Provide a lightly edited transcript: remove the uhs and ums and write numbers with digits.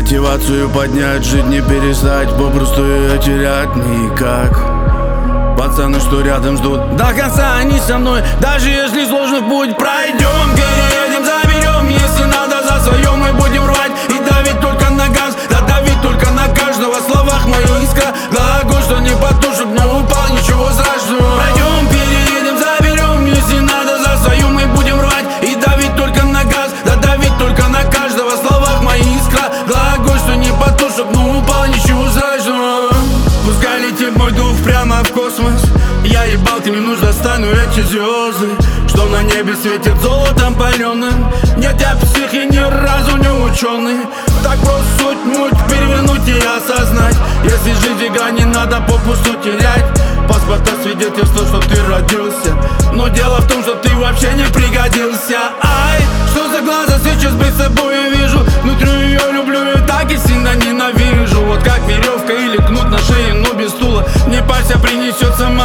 Мотивацию поднять, жить не перестать, попросту ее терять никак. Пацаны, что рядом ждут до конца, они со мной. Даже если сложный путь пройдем, переедем, заберем. Если надо, за свое мы будем рвать и давить только на газ. Да давить только на каждого, в словах моя искра. Глаголь, что не потушит, но упал, ничего страшного. Пройдем, переедем, заберем. Если надо, за свое мы будем рвать и давить только на газ. Да давить только на каждого, в словах моя искра. Глаголь, что не потушит, но упал, ничего страшного. Пускай летит мой дух прямо в космос. Я ебал, тебе нужно стану эти звезды, что на небе светит золотом паленым. Нет, я псих и ни разу не ученый. Так просто суть муть перевернуть и осознать. Если жизнь игра, не надо попусту терять. Паспорта свидетельство, что ты родился, но дело в том, что ты вообще не пригодился. Ай, что за глаза сейчас перед собой вижу. Внутри ее люблю и так и сильно ненавижу. Вот как веревка или кнут на шее, но без стула. Не парься, принесет сама